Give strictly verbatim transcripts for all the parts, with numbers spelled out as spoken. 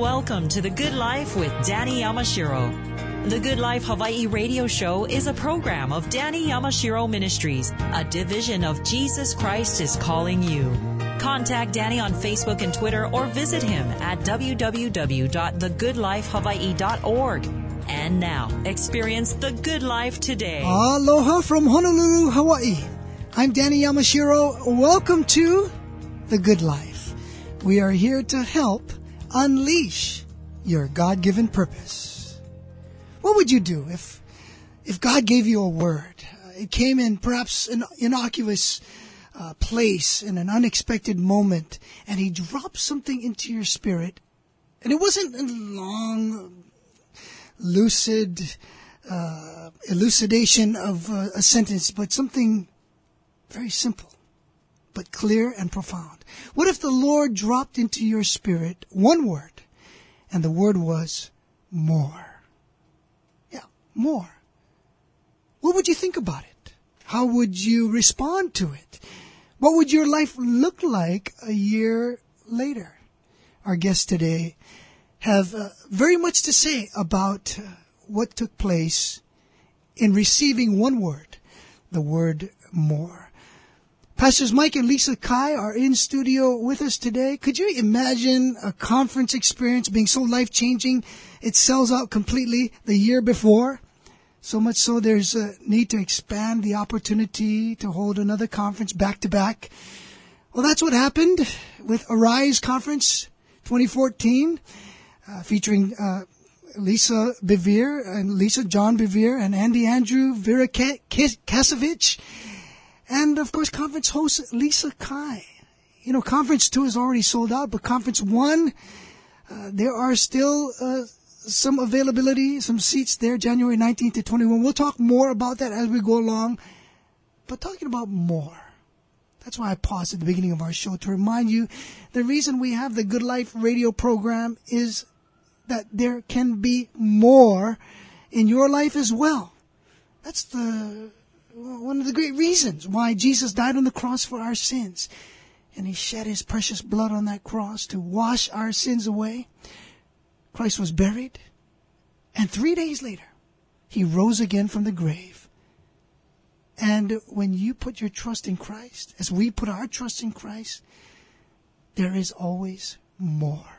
Welcome to The Good Life with Danny Yamashiro. The Good Life Hawaii radio show is a program of Danny Yamashiro Ministries, a division of Jesus Christ is Calling You. Contact Danny on Facebook and Twitter or visit him at w w w dot the good life hawaii dot org. And now, experience the good life today. Aloha from Honolulu, Hawaii. I'm Danny Yamashiro. Welcome to The Good Life. We are here to help unleash your God-given purpose. What would you do if if God gave you a word? Uh, it came in perhaps an innocuous uh, place in an unexpected moment, and He dropped something into your spirit, and it wasn't a long, lucid uh, elucidation of uh, a sentence, but something very simple, but clear and profound. What if the Lord dropped into your spirit one word, and the word was more? Yeah, more. What would you think about it? How would you respond to it? What would your life look like a year later? Our guests today have uh, very much to say about uh, what took place in receiving one word, the word more. Pastors Mike and Lisa Kai are in studio with us today. Could you imagine a conference experience being so life-changing it sells out completely the year before? So much so there's a need to expand the opportunity to hold another conference back-to-back. Well, that's what happened with Arise Conference twenty fourteen, uh, featuring uh, Lisa Bevere and Lisa John Bevere and Andy Andrew Vera Kasevich. And, of course, conference host Lisa Kai. You know, conference two is already sold out, but conference one, uh, there are still uh, some availability, some seats there, January nineteenth to twenty-first. We'll talk more about that as we go along. But talking about more, that's why I paused at the beginning of our show to remind you the reason we have the Good Life radio program is that there can be more in your life as well. That's the one of the great reasons why Jesus died on the cross for our sins. And He shed His precious blood on that cross to wash our sins away. Christ was buried. And three days later, He rose again from the grave. And when you put your trust in Christ, as we put our trust in Christ, there is always more.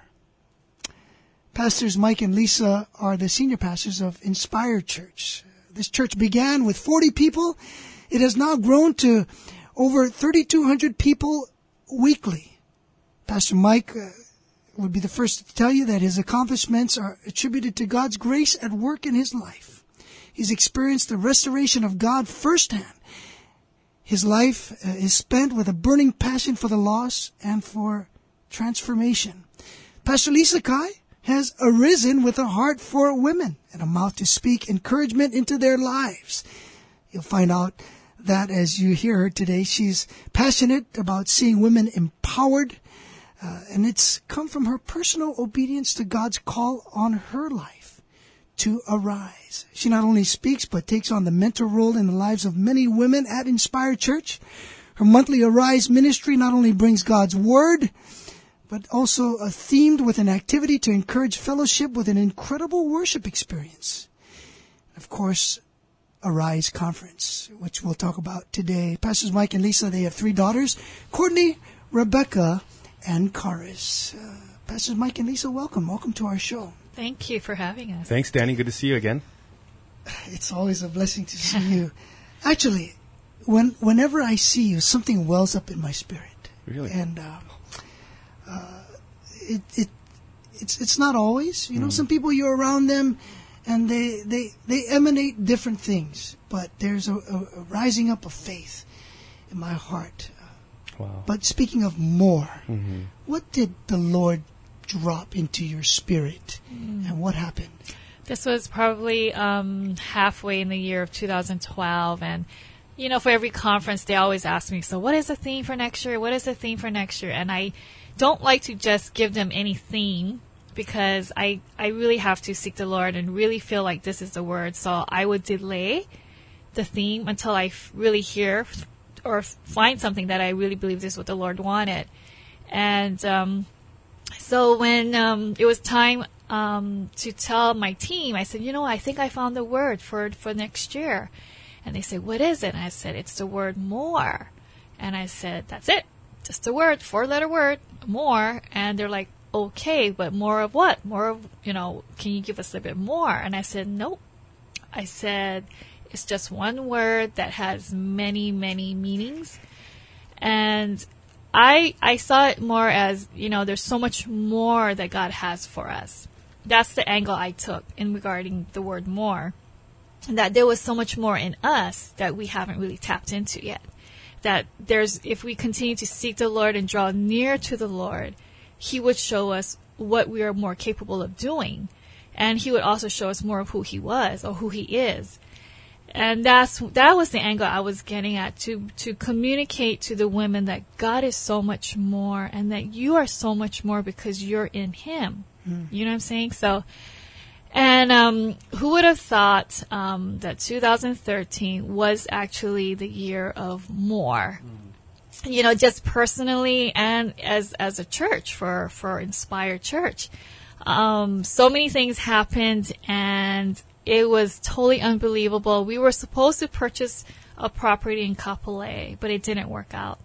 Pastors Mike and Lisa are the senior pastors of Inspire Church. This church began with forty people. It has now grown to over thirty-two hundred people weekly. Pastor Mike uh, would be the first to tell you that his accomplishments are attributed to God's grace at work in his life. He's experienced the restoration of God firsthand. His life uh, is spent with a burning passion for the lost and for transformation. Pastor Lisa Kai has arisen with a heart for women and a mouth to speak encouragement into their lives. You'll find out that as you hear her today, she's passionate about seeing women empowered, uh, and it's come from her personal obedience to God's call on her life to arise. She not only speaks, but takes on the mentor role in the lives of many women at Inspire Church. Her monthly Arise ministry not only brings God's Word, but also uh, themed with an activity to encourage fellowship with an incredible worship experience. Of course, Arise Conference, which we'll talk about today. Pastors Mike and Lisa, they have three daughters, Courtney, Rebecca, and Karis. Uh, Pastors Mike and Lisa, welcome. Welcome to our show. Thank you for having us. Thanks, Danny. Good to see you again. It's always a blessing to see you. Actually, when whenever I see you, something wells up in my spirit. Really? And uh, uh, it it it's it's not always. You know, mm. some people you're around them, and they they they emanate different things. But there's a, a, a rising up of faith in my heart. Wow. But speaking of more, mm-hmm. what did the Lord drop into your spirit, mm. and what happened? This was probably um, halfway in the year of two thousand twelve, and you know, for every conference, they always ask me, so what is the theme for next year? What is the theme for next year? And I don't like to just give them any theme, because I, I really have to seek the Lord and really feel like this is the word. So I would delay the theme until I f- really hear or find something that I really believe this is what the Lord wanted. And um, so when um, it was time um, to tell my team, I said, you know, I think I found the word for for next year. And they said, what is it? And I said, it's the word more. And I said, that's it. Just a word, four-letter word, more. And they're like, okay, but more of what? More of, you know, can you give us a bit more? And I said, nope. I said, it's just one word that has many, many meanings. And I I saw it more as, you know, there's so much more that God has for us. That's the angle I took in regarding the word more. That there was so much more in us that we haven't really tapped into yet. That there's, if we continue to seek the Lord and draw near to the Lord, He would show us what we are more capable of doing. And He would also show us more of who He was or who He is. And that's, that was the angle I was getting at, to, to communicate to the women that God is so much more and that you are so much more because you're in Him. Mm. You know what I'm saying? So, and um, who would have thought um, that two thousand thirteen was actually the year of more? Mm. You know, just personally and as as a church, for, for Inspired Church. Um, so many things happened, and it was totally unbelievable. We were supposed to purchase a property in Kapolei, but it didn't work out.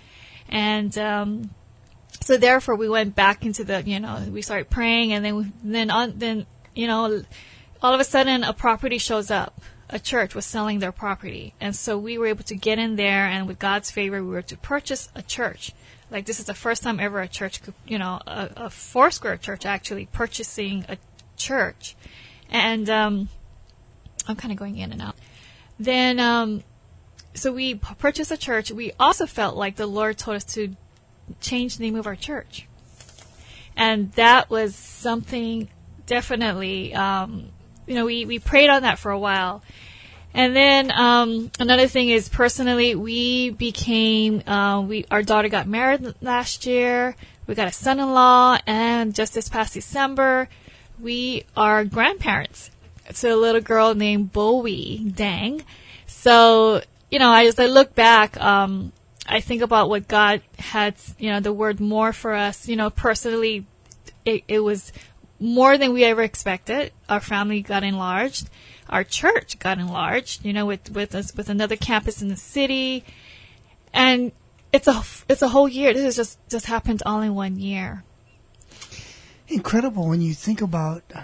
And um, so therefore we went back into the, you know, we started praying, and then we, then on, then, you know, all of a sudden a property shows up. A church was selling their property. And so we were able to get in there, and with God's favor, we were to purchase a church. Like, this is the first time ever a church could, you know, a, a Foursquare church actually purchasing a church. And um, I'm kind of going in and out. Then, um, so we p- purchased a church. We also felt like the Lord told us to change the name of our church. And that was something definitely, um, you know, we, we prayed on that for a while. And then um, another thing is, personally, we became, uh, we our daughter got married last year. We got a son-in-law, and just this past December, we are grandparents to a little girl named Bowie Dang. So, you know, as I look back, um, I think about what God had, you know, the word more for us. You know, personally, it, it was more than we ever expected. Our family got enlarged. Our church got enlarged, you know, with, with us, with another campus in the city. And it's a, it's a whole year. This has just, just happened all in one year. Incredible when you think about, uh,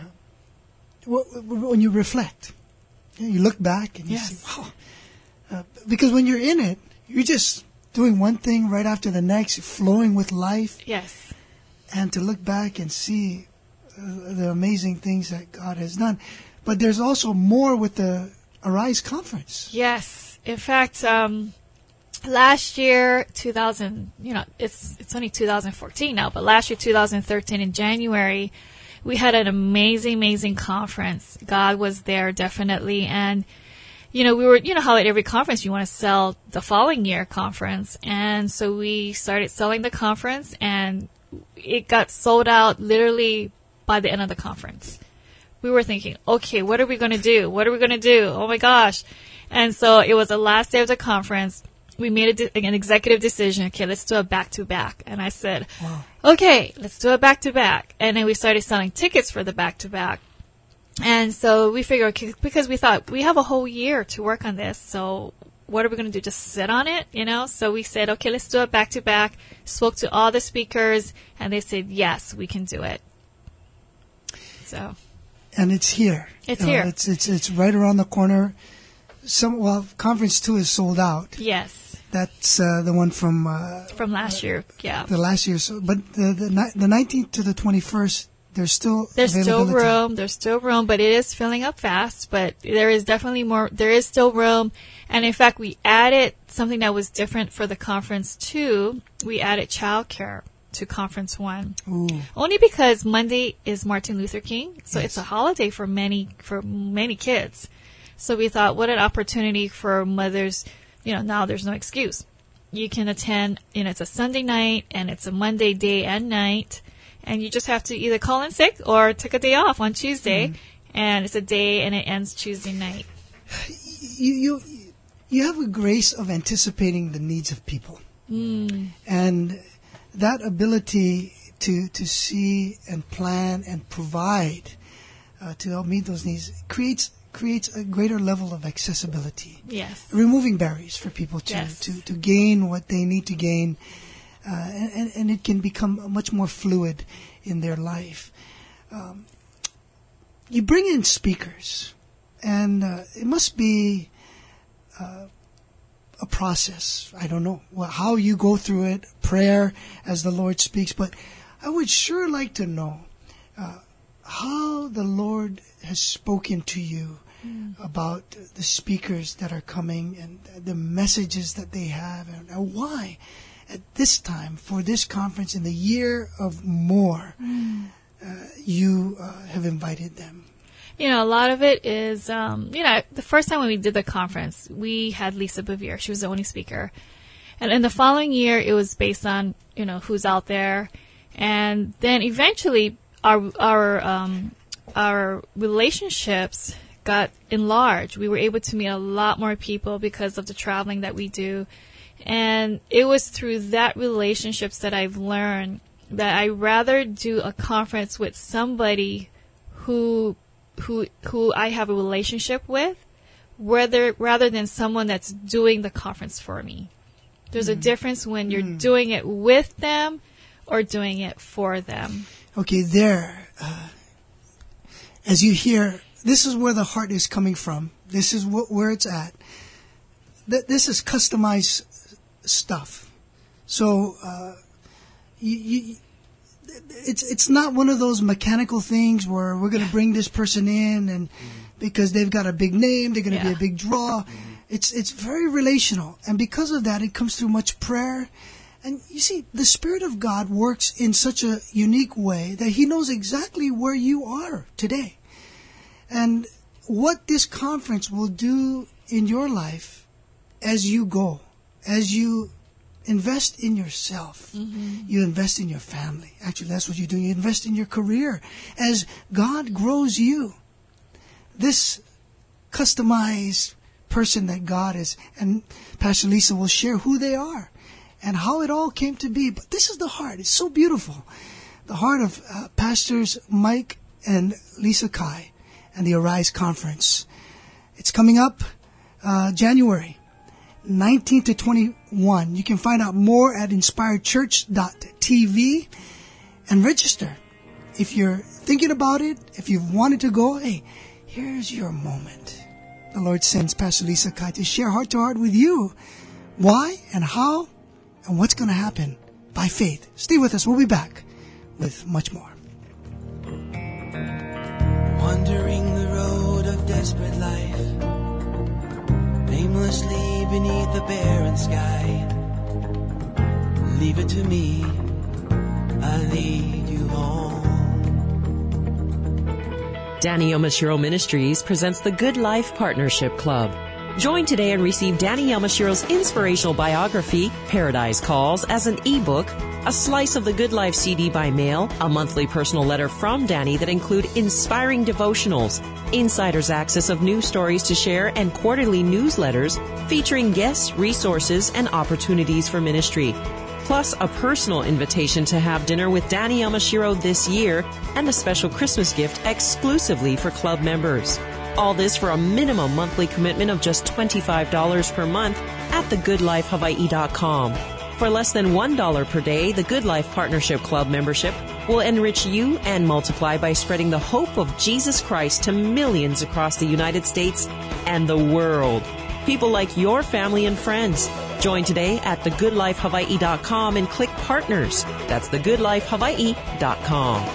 when you reflect. You know, you look back and you yes. see, wow. Uh, because when you're in it, you're just doing one thing right after the next, flowing with life. Yes. And to look back and see uh, the amazing things that God has done. But there's also more with the Arise Conference. Yes. In fact, um, last year, two thousand, you know, it's it's only two thousand fourteen now, but last year, two thousand thirteen, in January, we had an amazing, amazing conference. God was there, definitely. And, you know, we were, you know how at every conference you want to sell the following year conference. And so we started selling the conference, and it got sold out literally by the end of the conference. We were thinking, okay, what are we going to do? What are we going to do? Oh my gosh. And so it was the last day of the conference. We made a de- an executive decision. Okay, let's do a back-to-back. And I said, wow. Okay, let's do a back-to-back. And then we started selling tickets for the back-to-back. And so we figured, okay, because we thought we have a whole year to work on this. So what are we going to do? Just sit on it, you know? So we said, okay, let's do a back-to-back. Spoke to all the speakers, and they said, yes, we can do it. So... And it's here. It's you know, here. It's it's it's right around the corner. Some well, conference two is sold out. Yes. That's uh, the one from uh, from last year. Yeah. The last year. So, but the the the nineteenth to the twenty-first, there's still there's still availability. room. There's still room, but it is filling up fast. But there is definitely more. There is still room, and in fact, we added something that was different for the conference two. We added childcare to conference one. Ooh. Only because Monday is Martin Luther King, so yes. it's a holiday for many for many kids. So we thought, what an opportunity for mothers. You know, now there's no excuse. You can attend. You know, it's a Sunday night and it's a Monday day and night, and you just have to either call in sick or take a day off on Tuesday, mm-hmm. and it's a day and it ends Tuesday night. You you you have a grace of anticipating the needs of people, mm. and that ability to to see and plan and provide uh, to help meet those needs creates creates a greater level of accessibility. Yes. Removing barriers for people to, Yes. to, to gain what they need to gain. Uh, and, and, and it can become much more fluid in their life. Um, you bring in speakers, and uh, it must be uh, a process. I don't know well, how you go through it, prayer as the Lord speaks, but I would sure like to know uh, how the Lord has spoken to you mm. about the speakers that are coming and the messages that they have, and, and why at this time, for this conference in the year of more, mm. uh, you uh, have invited them. You know, a lot of it is, um, you know, the first time when we did the conference, we had Lisa Bevere. She was the only speaker. And in the following year, it was based on, you know, who's out there. And then eventually our, our, um, our relationships got enlarged. We were able to meet a lot more people because of the traveling that we do. And it was through that relationships that I've learned that I rather do a conference with somebody who who who I have a relationship with, rather rather than someone that's doing the conference for me. There's mm. a difference when you're mm. doing it with them or doing it for them. Okay, there. Uh, as you hear, this is where the heart is coming from. This is wh- where it's at. Th- this is customized stuff. So uh, you, you, it's it's not one of those mechanical things where we're going to bring this person in and because they've got a big name, they're going to yeah. be a big draw. It's it's very relational, and because of that, it comes through much prayer. And you see, the Spirit of God works in such a unique way that He knows exactly where you are today, and what this conference will do in your life as you go. As you invest in yourself, mm-hmm. you invest in your family. Actually, that's what you do. You invest in your career. As God grows you, this customized person that God is, and Pastor Lisa will share who they are and how it all came to be. But this is the heart. It's so beautiful. The heart of uh, Pastors Mike and Lisa Kai and the Arise Conference. It's coming up uh, January nineteenth to twenty-one. You can find out more at inspired church dot t v and register. If you're thinking about it, if you've wanted to go, hey, here's your moment. The Lord sends Pastor Lisa Kai to share heart to heart with you. Why and how and what's going to happen by faith. Stay with us. We'll be back with much more. Wandering the road of desperate life, aimlessly beneath the barren sky. Leave it to me, I'll lead you home. Danny Yamashiro Ministries presents the Good Life Partnership Club. Join today and receive Danny Yamashiro's inspirational biography, Paradise Calls, as an ebook, a slice of the Good Life C D by mail, a monthly personal letter from Danny that include inspiring devotionals, insider's access of news stories to share, and quarterly newsletters featuring guests, resources, and opportunities for ministry. Plus a personal invitation to have dinner with Danny Yamashiro this year and a special Christmas gift exclusively for club members. All this for a minimum monthly commitment of just twenty-five dollars per month at the good life hawaii dot com. For less than one dollar per day, the Good Life Partnership Club membership will enrich you and multiply by spreading the hope of Jesus Christ to millions across the United States and the world. People like your family and friends. Join today at the good life hawaii dot com and click Partners. That's the good life hawaii dot com.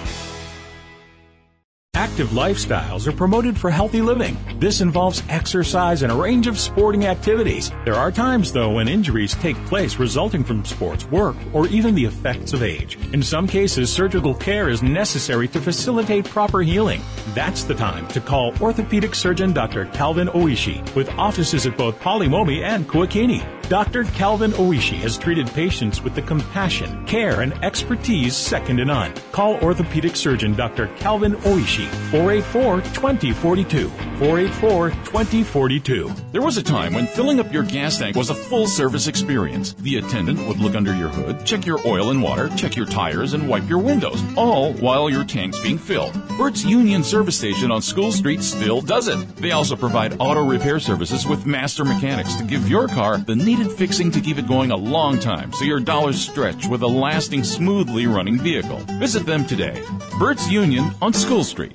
Active lifestyles are promoted for healthy living. This involves exercise and a range of sporting activities. There are times, though, when injuries take place resulting from sports, work, or even the effects of age. In some cases, surgical care is necessary to facilitate proper healing. That's the time to call orthopedic surgeon Doctor Calvin Oishi, with offices at both Polimomi and Kuakini. Doctor Calvin Oishi has treated patients with the compassion, care, and expertise second to none. Call orthopedic surgeon Doctor Calvin Oishi, four eight four, two zero four two. four eight four, two zero four two. There was a time when filling up your gas tank was a full-service experience. The attendant would look under your hood, check your oil and water, check your tires, and wipe your windows, all while your tank's being filled. Bert's Union Service Station on School Street still does it. They also provide auto repair services with master mechanics to give your car the needed fixing to keep it going a long time so your dollars stretch with a lasting, smoothly running vehicle. Visit them today. Bert's Union on School Street.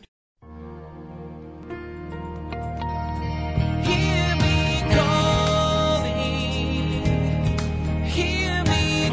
Hear me calling, hear me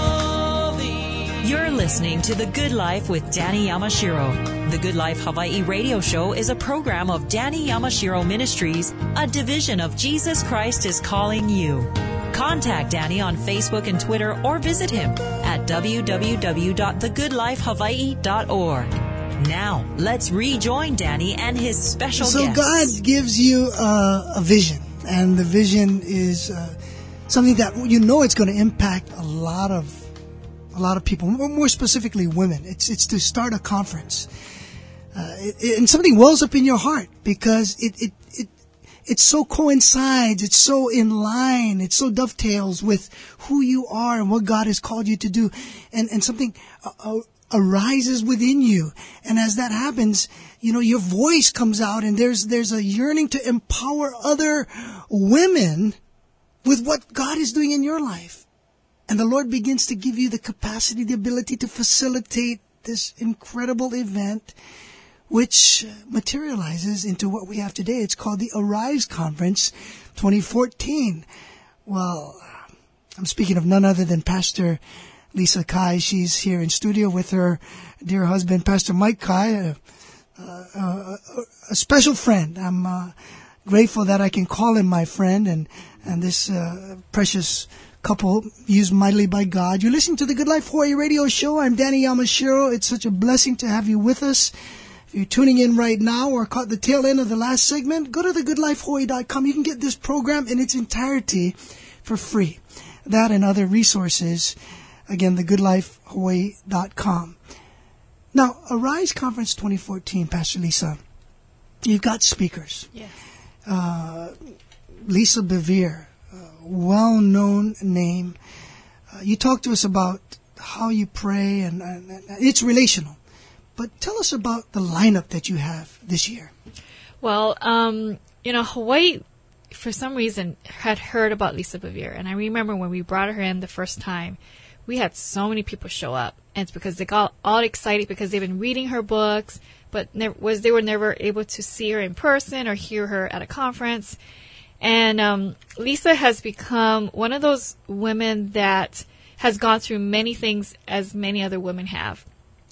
calling. You're listening to The Good Life with Danny Yamashiro. The Good Life Hawaii radio show is a program of Danny Yamashiro Ministries, a division of Jesus Christ is Calling You. Contact Danny on Facebook and Twitter or visit him at w w w dot the good life hawaii dot org. Now, let's rejoin Danny and his special So guest. God gives you uh, a vision, and the vision is uh, something that you know it's going to impact a lot of a lot of people, more specifically women. It's it's to start a conference, uh, it, it, and something wells up in your heart because it it it it so coincides, it's so in line, it so dovetails with who you are and what God has called you to do, and and something uh, uh, arises within you. And as that happens, you know, your voice comes out, and there's there's a yearning to empower other women with what God is doing in your life. And the Lord begins to give you the capacity, the ability to facilitate this incredible event, which materializes into what we have today. It's called the Arise Conference twenty fourteen. Well, I'm speaking of none other than Pastor Lisa Kai. She's here in studio with her dear husband, Pastor Mike Kai, a, a, a special friend. I'm uh, grateful that I can call him my friend, and, and this uh, precious couple used mightily by God. You're listening to the Good Life Hawaii radio show. I'm Danny Yamashiro. It's such a blessing to have you with us. If you're tuning in right now or caught the tail end of the last segment, go to the good life hawaii dot com. You can get this program in its entirety for free. That and other resources. Again, the good life hawaii dot com. Now, Arise Conference twenty fourteen, Pastor Lisa, you've got speakers. Yes. Uh, Lisa Bevere, a well-known name. Uh, you talk to us about how you pray, and, and, and it's relational. But tell us about the lineup that you have this year. Well, um, you know, Hawaii, for some reason, had heard about Lisa Bevere. And I remember when we brought her in the first time, we had so many people show up. And it's because they got all excited because they've been reading her books, but never, was they were never able to see her in person or hear her at a conference. And um, Lisa has become one of those women that has gone through many things as many other women have.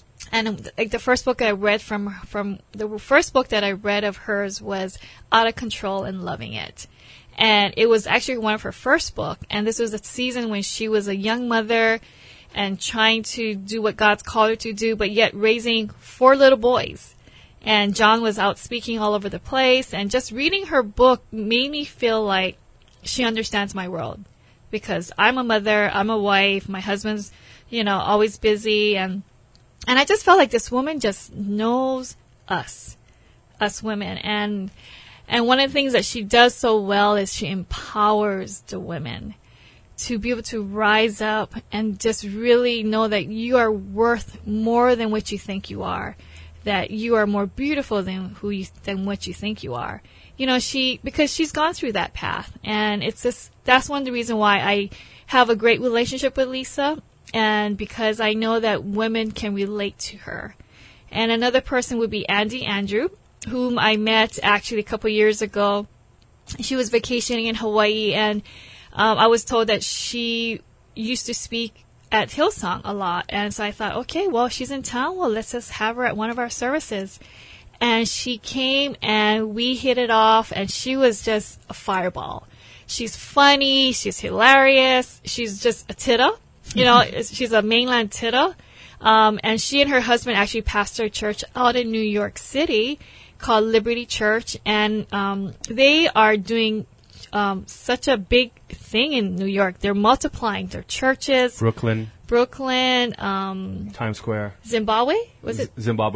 And like the first book I read from from the first book that I read of hers was Out of Control and Loving It. And it was actually one of her first book. And this was a season when she was a young mother and trying to do what God's called her to do, but yet raising four little boys. And John was out speaking all over the place. And just reading her book made me feel like she understands my world. Because I'm a mother, I'm a wife, my husband's, you know, always busy. And And I just felt like this woman just knows us, us women. And and one of the things that she does so well is she empowers the women to be able to rise up and just really know that you are worth more than what you think you are, that you are more beautiful than who you, than what you think you are. You know, she, because she's gone through that path. And it's just, that's one of the reasons why I have a great relationship with Lisa. And because I know that women can relate to her. And another person would be Andy Andrew, whom I met actually a couple years ago. She was vacationing in Hawaii, and um, I was told that she used to speak at Hillsong a lot. And so I thought, okay, well, she's in town. Well, let's just have her at one of our services. And she came, and we hit it off, and she was just a fireball. She's funny. She's hilarious. She's just a titta. You know, she's a mainland titta. Um, and she and her husband actually pastor a church out in New York City called Liberty Church. And um, they are doing um, such a big thing in New York. They're multiplying their churches. Brooklyn. Brooklyn. Um, Times Square. Zimbabwe? Was it? Z- Zimbabwe.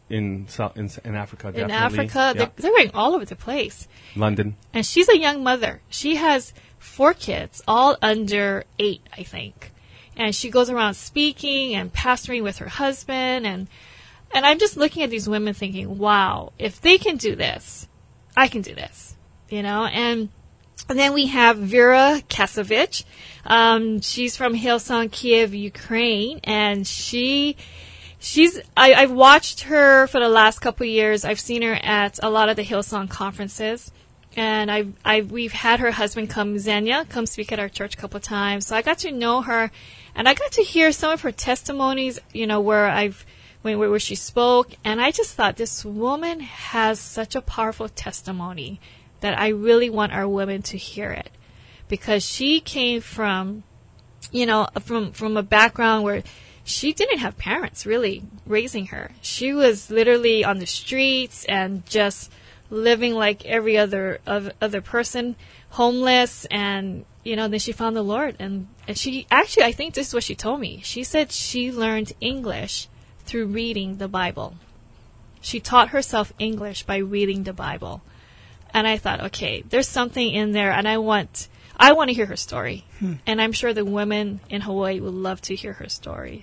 in South, in, in Africa, In definitely. Africa, Yeah. they're, they're going all over the place. London. And she's a young mother. She has four kids, all under eight, I think. And she goes around speaking and pastoring with her husband. And and I'm just looking at these women thinking, wow, if they can do this, I can do this. You know? And, and then we have Vera Kasevich. Um, she's from Hillsong Kiev, Ukraine. And she... She's. I, I've watched her for the last couple of years. I've seen her at a lot of the Hillsong conferences, and I've. I've. We've had her husband come, Xenia, come speak at our church a couple of times. So I got to know her, and I got to hear some of her testimonies. You know, where I've, when where she spoke, and I just thought this woman has such a powerful testimony that I really want our women to hear it, because she came from, you know, from from a background where she didn't have parents really raising her. She was literally on the streets and just living like every other of, other person, homeless. And, you know, then she found the Lord. And, and she actually, I think this is what she told me. She said she learned English through reading the Bible. She taught herself English by reading the Bible. And I thought, okay, there's something in there, and I want I want to hear her story. Hmm. And I'm sure the women in Hawaii would love to hear her story.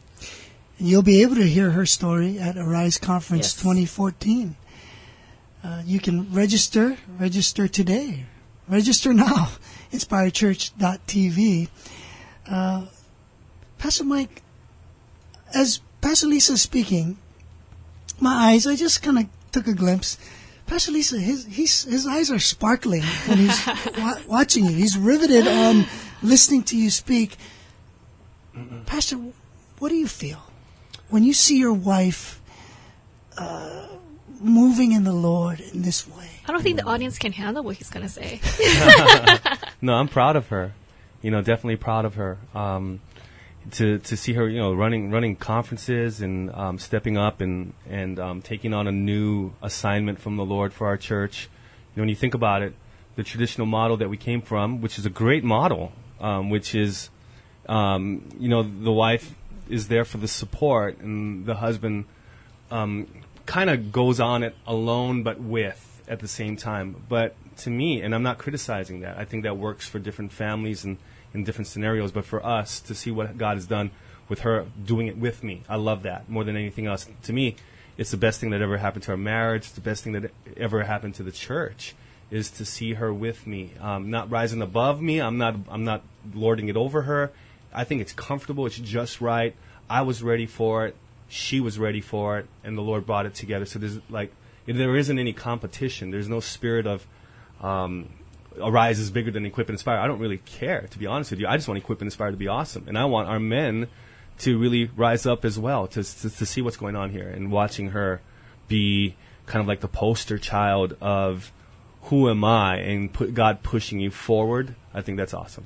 You'll be able to hear her story at Arise Conference Yes. twenty fourteen. Uh, you can register, register today. Register now, inspired church dot t v. Uh, Pastor Mike, as Pastor Lisa speaking, my eyes, I just kind of took a glimpse. Pastor Lisa, his he's, his eyes are sparkling when he's wa- watching you. He's riveted on listening to you speak. Pastor, what do you feel when you see your wife uh, moving in the Lord in this way? I don't think the audience can handle what he's going to say. No, I'm proud of her. You know, definitely proud of her. Um, to to see her, you know, running running conferences and um, stepping up and and um, taking on a new assignment from the Lord for our church. You know, when you think about it, the traditional model that we came from, which is a great model, um, which is, um, you know, the wife is there for the support and the husband um, kind of goes on it alone but with at the same time. But to me, and I'm not criticizing that, I think that works for different families and in different scenarios, but for us to see what God has done with her doing it with me, I love that more than anything else. To me, it's the best thing that ever happened to our marriage. It's the best thing that ever happened to the church, is to see her with me, um, not rising above me. I'm not. I'm not lording it over her. I think it's comfortable. It's just right. I was ready for it. She was ready for it, and the Lord brought it together. So there's like there isn't any competition. There's no spirit of um, Arise is bigger than Equip and Inspire. I don't really care, to be honest with you. I just want Equip and Inspire to be awesome, and I want our men to really rise up as well, to, to to see what's going on here, and watching her be kind of like the poster child of who am I, and put God pushing you forward. I think that's awesome.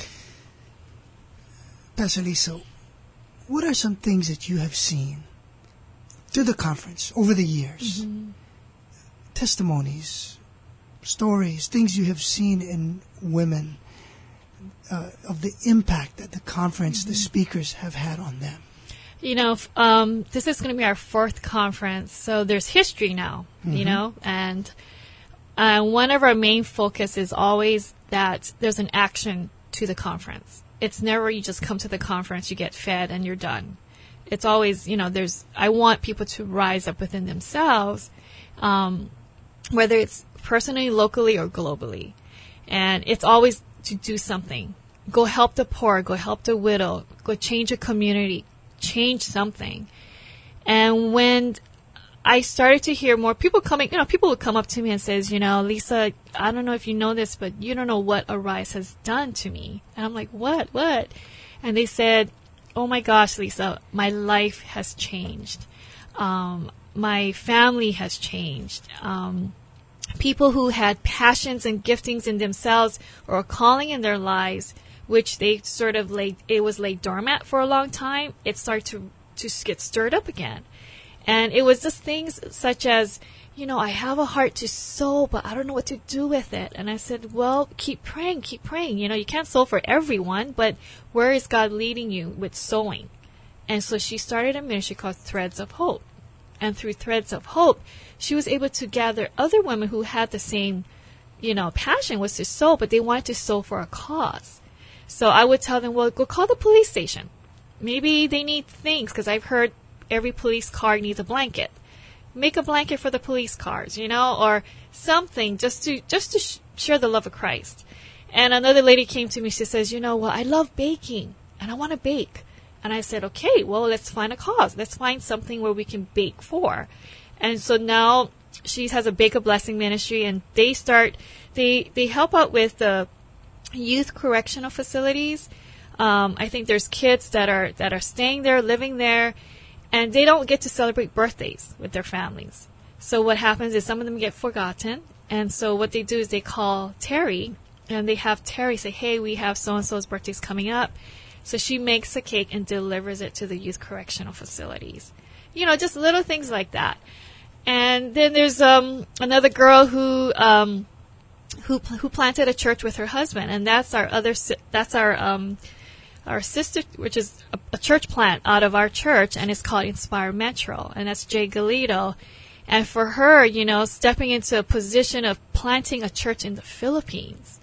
Pastor Lisa, what are some things that you have seen through the conference over the years? Mm-hmm. Testimonies, stories, things you have seen in women, uh, of the impact that the conference, mm-hmm. the speakers have had on them. You know, um, this is going to be our fourth conference, so there's history now, mm-hmm. you know, and uh, one of our main focus is always that there's an action to the conference. It's never you just come to the conference, you get fed, and you're done. It's always, you know, there's, I want people to rise up within themselves, um, whether it's personally, locally, or globally. And it's always to do something. Go help the poor, go help the widow, go change a community, change something. And when I started to hear more people coming, you know, people would come up to me and says, you know, Lisa, I don't know if you know this, but you don't know what Arise has done to me. And I'm like, what, what? And they said, oh my gosh, Lisa, my life has changed. Um, my family has changed. Um, people who had passions and giftings in themselves or a calling in their lives, which they sort of laid, it was laid dormant for a long time, it started to, to get stirred up again. And it was just things such as, you know, I have a heart to sow, but I don't know what to do with it. And I said, well, keep praying, keep praying. You know, you can't sow for everyone, but where is God leading you with sowing? And so she started a ministry called Threads of Hope. And through Threads of Hope, she was able to gather other women who had the same, you know, passion was to sew, but they wanted to sew for a cause. So I would tell them, well, go call the police station. Maybe they need things, because I've heard every police car needs a blanket. Make a blanket for the police cars, you know, or something just to just to sh- share the love of Christ. And another lady came to me. She says, you know, well, I love baking and I want to bake. And I said, okay, well, let's find a cause. Let's find something where we can bake for. And so now she has a Bake a Blessing ministry, and they start, they, they help out with the youth correctional facilities. Um, I think there's kids that are, that are staying there, living there, and they don't get to celebrate birthdays with their families. So what happens is some of them get forgotten. And so what they do is they call Terry, and they have Terry say, hey, we have so-and-so's birthdays coming up. So she makes a cake and delivers it to the youth correctional facilities. You know, just little things like that. And then there's um, another girl who um, who who planted a church with her husband, and that's our other that's our um, our sister, which is a, a church plant out of our church, and it's called Inspire Metro, and that's Jay Galito. And for her, you know, stepping into a position of planting a church in the Philippines,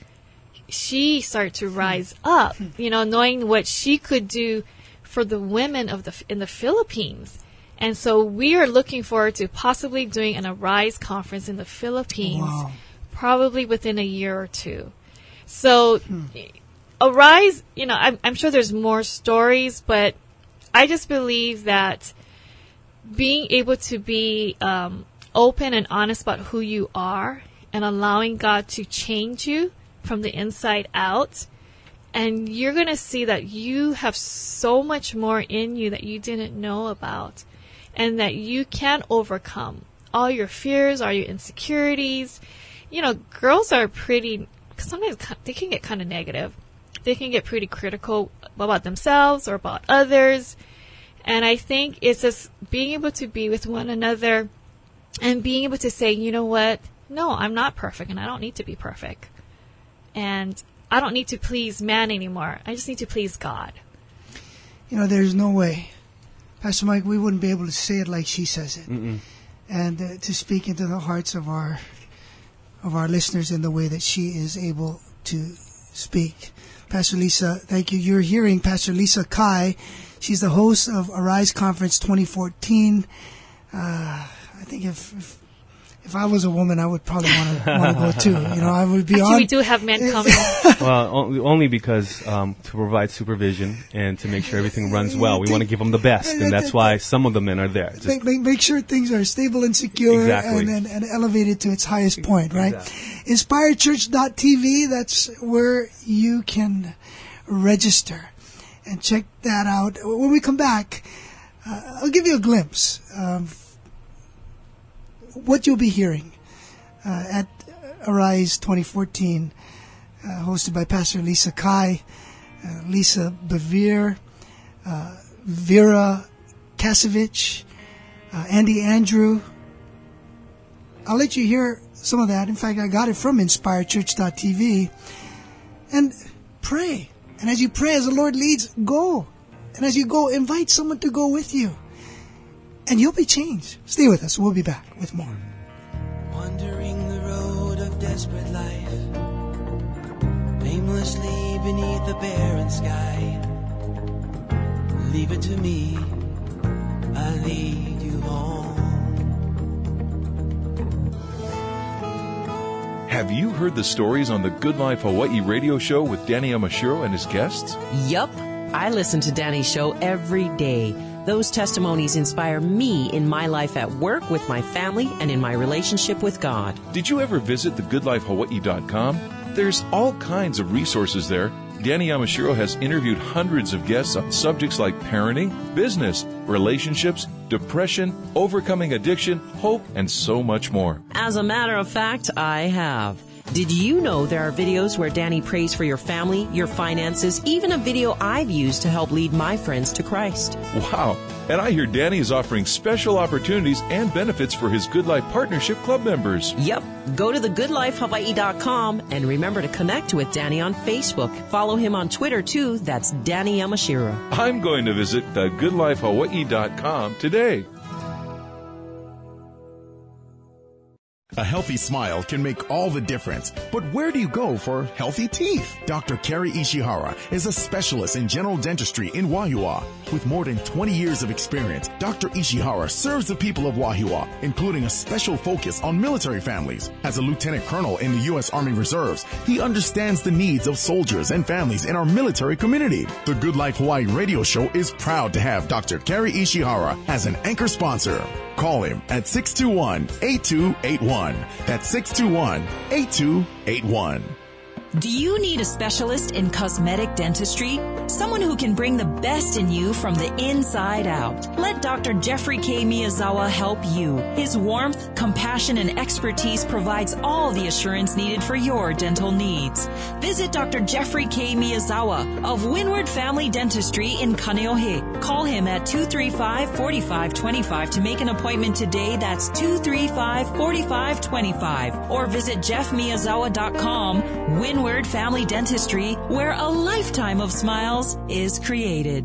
she started to rise up, you know, knowing what she could do for the women of the in the Philippines. And so we are looking forward to possibly doing an Arise conference in the Philippines, wow. probably within a year or two. So hmm. Arise, you know, I'm, I'm sure there's more stories, but I just believe that being able to be um, open and honest about who you are and allowing God to change you from the inside out, and you're going to see that you have so much more in you that you didn't know about, and that you can overcome all your fears, all your insecurities. You know, girls are pretty, sometimes they can get kind of negative. They can get pretty critical about themselves or about others. And I think it's just being able to be with one another and being able to say, you know what? No, I'm not perfect, and I don't need to be perfect. And I don't need to please man anymore. I just need to please God. You know, there's no way, Pastor Mike, we wouldn't be able to say it like she says it. Mm-mm. And uh, to speak into the hearts of our of our listeners in the way that she is able to speak. Pastor Lisa, thank you. You're hearing Pastor Lisa Kai. She's the host of Arise Conference twenty fourteen. Uh, I think if, if if I was a woman, I would probably want to want to go too. You know, I would be. Actually, on. we do have men coming. Well, only, only because um, to provide supervision and to make sure everything runs well, we want to give them the best, and that's why some of the men are there. Just make, make, make sure things are stable and secure, exactly. and, and, and elevated to its highest point. Right? Exactly. Inspired Church dot T V. That's where you can register and check that out. When we come back, uh, I'll give you a glimpse of what you'll be hearing uh, at Arise twenty fourteen, uh, hosted by Pastor Lisa Kai, uh, Lisa Bevere, uh, Vera Kasevich, uh, Andy Andrew. I'll let you hear some of that. In fact, I got it from Inspired Church dot T V. And pray. And as you pray, as the Lord leads, go. And as you go, invite someone to go with you. And you'll be changed. Stay with us. We'll be back with more. Wandering the road of desperate life, aimlessly beneath the barren sky. Leave it to me, I'll lead you home. Have you heard the stories on the Good Life Hawaii radio show with Danny Yamashiro and his guests? Yup. I listen to Danny's show every day. Those testimonies inspire me in my life at work, with my family, and in my relationship with God. Did you ever visit the good life hawaii dot com? There's all kinds of resources there. Danny Yamashiro has interviewed hundreds of guests on subjects like parenting, business, relationships, depression, overcoming addiction, hope, and so much more. As a matter of fact, I have. Did you know there are videos where Danny prays for your family, your finances, even a video I've used to help lead my friends to Christ? Wow. And I hear Danny is offering special opportunities and benefits for his Good Life Partnership Club members. Yep. Go to the good life hawaii dot com and remember to connect with Danny on Facebook. Follow him on Twitter, too. That's Danny Yamashiro. I'm going to visit the good life hawaii dot com today. A healthy smile can make all the difference. But where do you go for healthy teeth? Doctor Kerry Ishihara is a specialist in general dentistry in Wahiawa. With more than twenty years of experience, Doctor Ishihara serves the people of Wahiawa, including a special focus on military families. As a lieutenant colonel in the U S Army Reserves, he understands the needs of soldiers and families in our military community. The Good Life Hawaii radio show is proud to have Doctor Kerry Ishihara as an anchor sponsor. Call him at six two one, eight two eight one. That's six two one, eight two eight one. Do you need a specialist in cosmetic dentistry? Someone who can bring the best in you from the inside out. Let Doctor Jeffrey K. Miyazawa help you. His warmth, compassion, and expertise provides all the assurance needed for your dental needs. Visit Doctor Jeffrey K. Miyazawa of Windward Family Dentistry in Kaneohe. Call him at two three five, four five two five to make an appointment today. That's two three five, four five two five. Or visit jeff miyazawa dot com. Windward Family Dentistry, where a lifetime of smiles is created.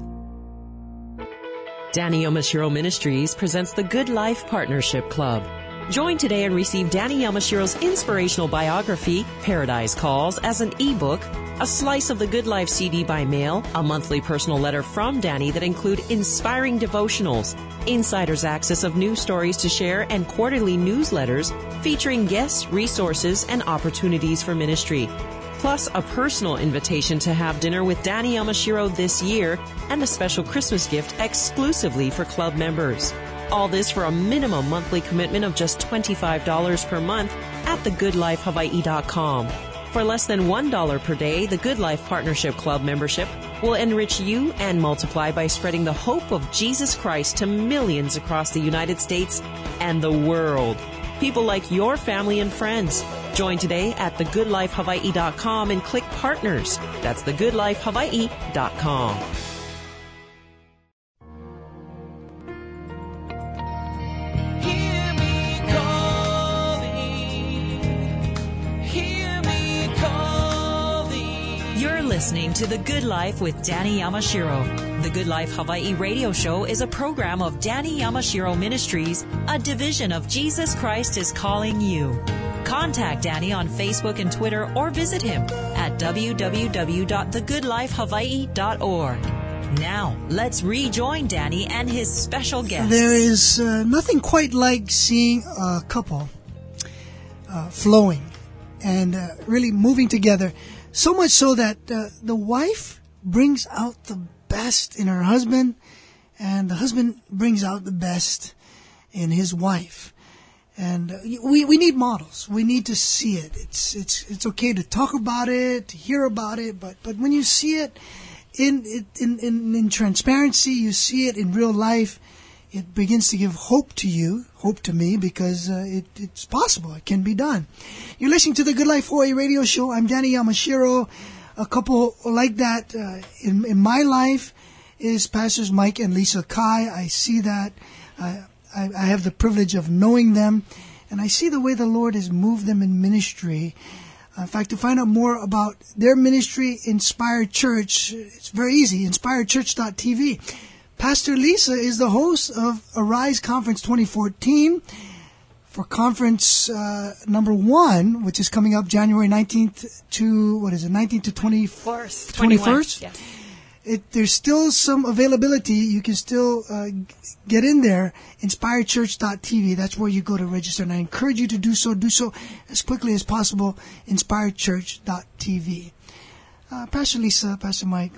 Danny Yamashiro Ministries presents the Good Life Partnership Club. Join today and receive Danny Yamashiro's inspirational biography, Paradise Calls, as an ebook, a slice of the Good Life C D by mail, a monthly personal letter from Danny that include inspiring devotionals, insider's access of news stories to share, and quarterly newsletters featuring guests, resources, and opportunities for ministry. Plus a personal invitation to have dinner with Danny Yamashiro this year and a special Christmas gift exclusively for club members. All this for a minimum monthly commitment of just twenty-five dollars per month at the good life hawaii dot com. For less than one dollar per day, the Good Life Partnership Club membership will enrich you and multiply by spreading the hope of Jesus Christ to millions across the United States and the world. People like your family and friends. Join today at the good life hawaii dot com and click Partners. That's the good life hawaii dot com. Listening to The Good Life with Danny Yamashiro. The Good Life Hawaii radio show is a program of Danny Yamashiro Ministries, a division of Jesus Christ is Calling You. Contact Danny on Facebook and Twitter or visit him at w w w dot the good life hawaii dot org. Now, let's rejoin Danny and his special guest. There is uh, nothing quite like seeing a couple uh, flowing and uh, really moving together. So much so that uh, the wife brings out the best in her husband, and the husband brings out the best in his wife. And uh, we we need models. We need to see it. It's it's it's okay to talk about it, to hear about it, but but when you see it in in in, in transparency, you see it in real life, it begins to give hope to you, hope to me, because uh, it, it's possible. It can be done. You're listening to the Good Life Hawaii radio show. I'm Danny Yamashiro. A couple like that uh, in, in my life is Pastors Mike and Lisa Kai. I see that. Uh, I, I have the privilege of knowing them, and I see the way the Lord has moved them in ministry. Uh, in fact, to find out more about their ministry, Inspired Church, it's very easy, inspired church dot t v. Pastor Lisa is the host of Arise Conference twenty fourteen for conference uh, number one, which is coming up January nineteenth to, what is it, nineteenth to twenty-first? twenty-first? Yes. It, there's still some availability. You can still uh, get in there, inspired church dot t v. That's where you go to register, and I encourage you to do so. Do so as quickly as possible, inspired church dot t v. Uh, Pastor Lisa, Pastor Mike,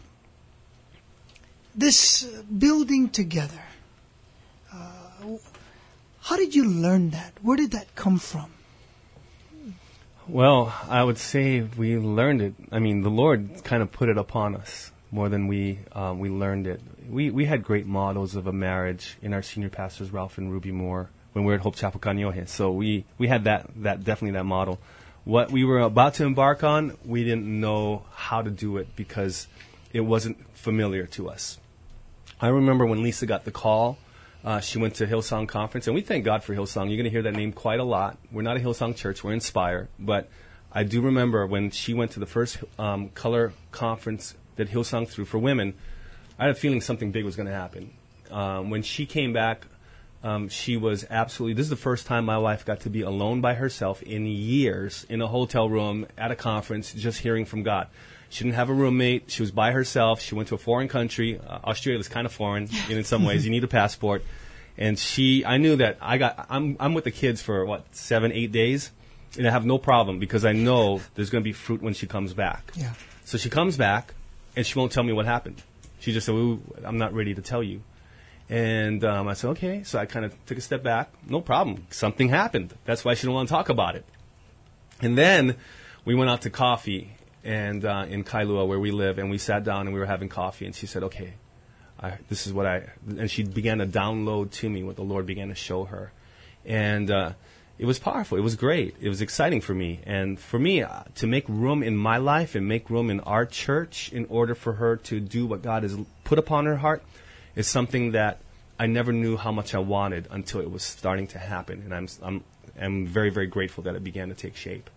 this building together, uh, how did you learn that? Where did that come from? Well, I would say we learned it. I mean, the Lord kind of put it upon us more than we um, we learned it. We we had great models of a marriage in our senior pastors, Ralph and Ruby Moore, when we were at Hope Chapel Kaneohe. So we, we had that, that definitely that model. What we were about to embark on, we didn't know how to do it because it wasn't familiar to us. I remember when Lisa got the call, uh, she went to Hillsong Conference, and we thank God for Hillsong. You're going to hear that name quite a lot. We're not a Hillsong church, we're Inspire, but I do remember when she went to the first um, color conference that Hillsong threw for women, I had a feeling something big was going to happen. Um, when she came back Um, she was absolutely, this is the first time my wife got to be alone by herself in years in a hotel room at a conference, just hearing from God. She didn't have a roommate. She was by herself. She went to a foreign country. Uh, Australia is kind of foreign in some ways. You need a passport. And she, I knew that I got, I'm, I'm with the kids for what, seven, eight days. And I have no problem because I know there's going to be fruit when she comes back. Yeah. So she comes back and she won't tell me what happened. She just said, Ooh, I'm not ready to tell you. And um, I said, okay. So I kind of took a step back. No problem. Something happened. That's why she didn't want to talk about it. And then we went out to coffee and uh, in Kailua where we live, and we sat down and we were having coffee. And she said, okay, I, this is what I... And she began to download to me what the Lord began to show her. And uh, it was powerful. It was great. It was exciting for me. And for me, uh, to make room in my life and make room in our church in order for her to do what God has put upon her heart is something that I never knew how much I wanted until it was starting to happen. And I'm, I'm, I'm very, very grateful that it began to take shape.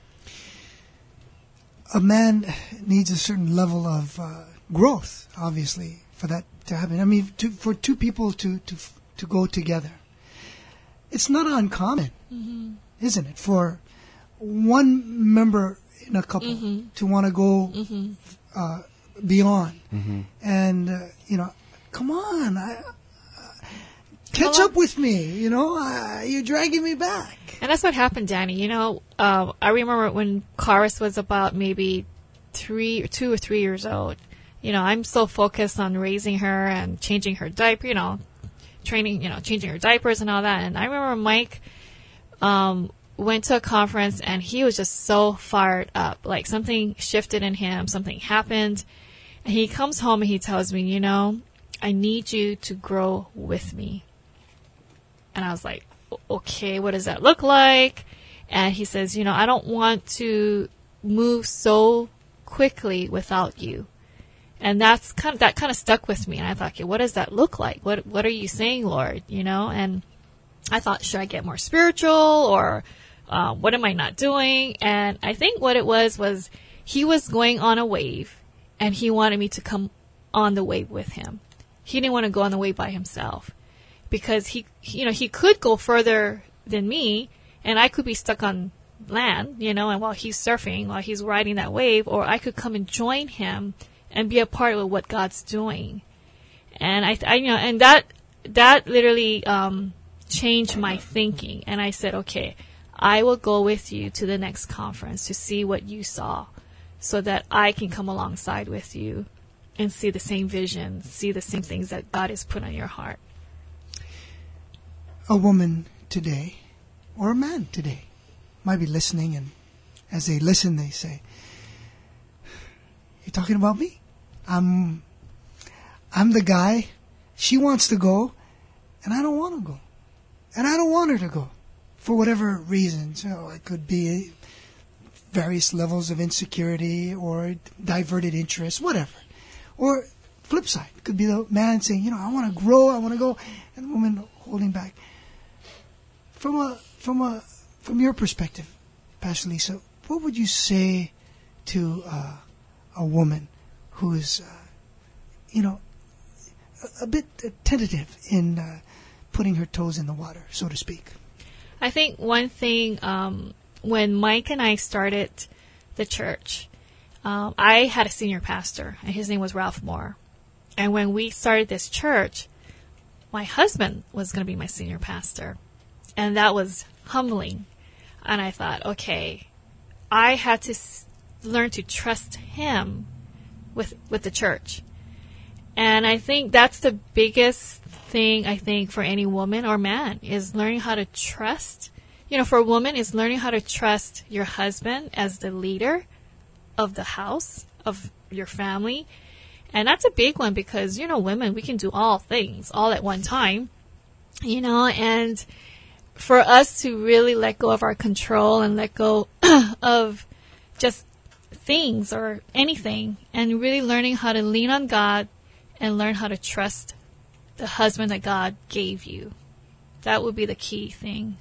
A man needs a certain level of uh, growth, obviously, for that to happen. I mean, to, for two people to, to, to go together. It's not uncommon, mm-hmm. isn't it, for one member in a couple mm-hmm. to want to go mm-hmm. uh, beyond. Mm-hmm. And, uh, you know, come on, I, uh, catch well, up with me, you know, uh, you're dragging me back. And that's what happened, Danny. You know, uh, I remember when Karis was about maybe three, two or three years old. You know, I'm so focused on raising her and changing her diaper, you know, training, you know, changing her diapers and all that. And I remember Mike um, went to a conference and he was just so fired up. Like something shifted in him, something happened. And he comes home and he tells me, you know, I need you to grow with me. And I was like, okay, what does that look like? And he says, you know, I don't want to move so quickly without you. And that's kind of, that kind of stuck with me. And I thought, okay, what does that look like? What, what are you saying, Lord? You know, and I thought, should I get more spiritual or, uh, what am I not doing? And I think what it was, was he was going on a wave and he wanted me to come on the wave with him. He didn't want to go on the wave by himself because he, you know, he could go further than me and I could be stuck on land, you know, and while he's surfing, while he's riding that wave, or I could come and join him and be a part of what God's doing. And I, I you know, and that, that literally, um, changed my thinking. And I said, okay, I will go with you to the next conference to see what you saw so that I can come alongside with you and see the same vision, see the same things that God has put on your heart. A woman today, or a man today, might be listening, and as they listen, they say, "You're talking about me? I'm, I'm the guy. She wants to go, and I don't want to go, and I don't want her to go, for whatever reasons. You know, it could be various levels of insecurity or diverted interest, whatever." Or flip side, it could be the man saying, you know, I want to grow, I want to go, and the woman holding back. From a from a from your perspective, Pastor Lisa, what would you say to uh, a woman who is, uh, you know, a, a bit tentative in uh, putting her toes in the water, so to speak? I think one thing, um, when Mike and I started the church, Um, I had a senior pastor, and his name was Ralph Moore. And when we started this church, my husband was going to be my senior pastor. And that was humbling. And I thought, okay, I had to s- learn to trust him with with the church. And I think that's the biggest thing, I think, for any woman or man, is learning how to trust. You know, for a woman, is learning how to trust your husband as the leader of the house, of your family. And that's a big one because, you know, women, we can do all things all at one time, you know, and for us to really let go of our control and let go of just things or anything, and really learning how to lean on God and learn how to trust the husband that God gave you. That would be the key thing.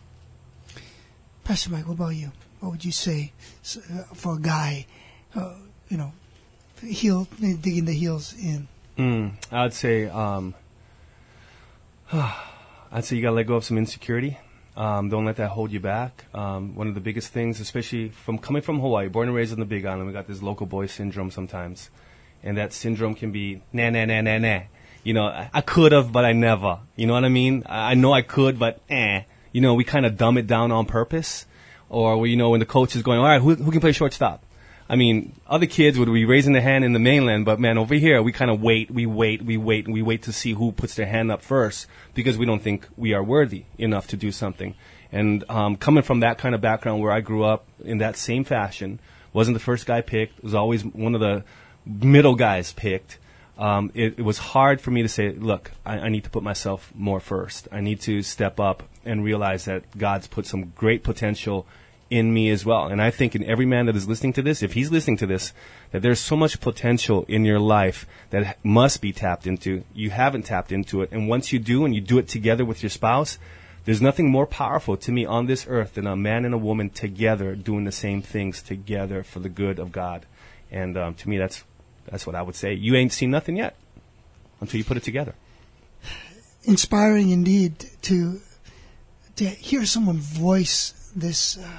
Pastor Mike, what about you? What would you say for a guy, Uh, you know, heel, digging the heels in? Mm, I would say, um, I'd say you got to let go of some insecurity. Um, don't let that hold you back. Um, one of the biggest things, especially from coming from Hawaii, born and raised on the Big Island, we got this local boy syndrome sometimes. And that syndrome can be, nah, nah, nah, nah, nah. You know, I, I could have, but I never. You know what I mean? I, I know I could, but eh. You know, we kind of dumb it down on purpose. Or, we, you know, when the coach is going, all right, who, who can play shortstop? I mean, other kids would be raising their hand in the mainland, but man, over here, we kind of wait, we wait, we wait, and we wait to see who puts their hand up first because we don't think we are worthy enough to do something. And um, coming from that kind of background where I grew up in that same fashion, wasn't the first guy picked, was always one of the middle guys picked. Um, it, it was hard for me to say, look, I, I need to put myself more first. I need to step up and realize that God's put some great potential in me as well. And I think in every man that is listening to this, if he's listening to this, that there's so much potential in your life that must be tapped into. You haven't tapped into it. And once you do, and you do it together with your spouse, there's nothing more powerful to me on this earth than a man and a woman together doing the same things together for the good of God. And um, to me, that's that's what I would say. You ain't seen nothing yet until you put it together. Inspiring indeed to to hear someone voice this uh,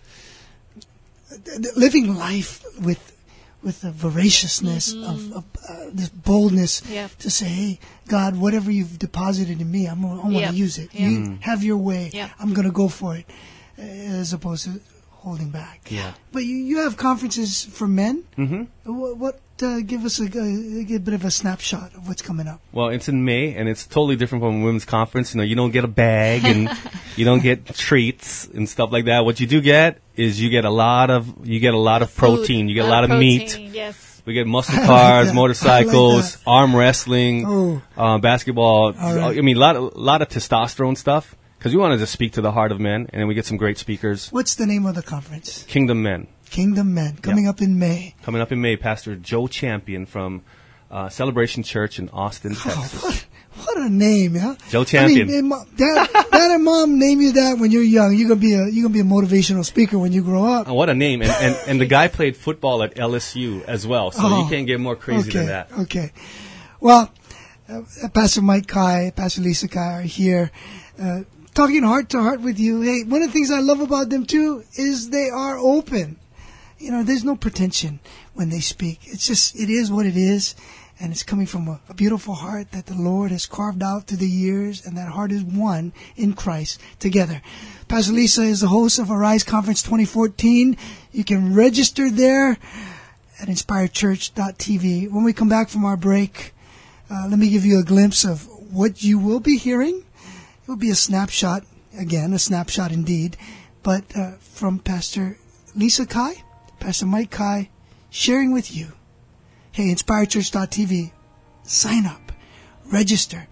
living life with with the voraciousness mm-hmm. of, of uh, this boldness yep. to say, hey, God, whatever you've deposited in me, I'm gonna, I want to yep. use it. Yep. You Mm. have your way. Yep. I'm going to go for it, uh, as opposed to holding back. Yeah. But you, you have conferences for men. Mm-hmm. What, what uh, give us a, a, a bit of a snapshot of what's coming up. Well, it's in May, and it's totally different from a women's conference. You know, you don't get a bag, and you don't get treats and stuff like that. What you do get is you get a lot of you get a lot of protein. You get a lot of protein, meat. Yes. We get muscle cars, like motorcycles, like arm wrestling, Oh. uh, basketball. right. I mean, a lot of, lot of testosterone stuff. Because we want to just speak to the heart of men, and then we get some great speakers. What's the name of the conference? Kingdom Men. Kingdom Men, coming Yeah. up in May. Coming up in May, Pastor Joe Champion from uh, Celebration Church in Austin, Texas. Oh, what, what a name, yeah. Joe Champion. I mean, mom, dad, dad and mom name you that when you're young. You're gonna be a you're gonna be a motivational speaker when you grow up. Oh, what a name! And, and and the guy played football at L S U as well, so Oh, you can't get more crazy okay, than that. Okay. Well, uh, Pastor Mike Kai, Pastor Lisa Kai are here, uh, talking heart to heart with you. Hey, one of the things I love about them too is they are open. You know, there's no pretension when they speak. It's just, it is what it is. And it's coming from a, a beautiful heart that the Lord has carved out through the years, and that heart is one in Christ together. Pastor Lisa is the host of Arise Conference twenty fourteen. You can register there at inspired church dot t v. When we come back from our break, uh, let me give you a glimpse of what you will be hearing. It will be a snapshot, again, a snapshot indeed, but uh, from Pastor Lisa Kai, Pastor Mike Kai, sharing with you. Hey, inspired church dot t v, sign up, register,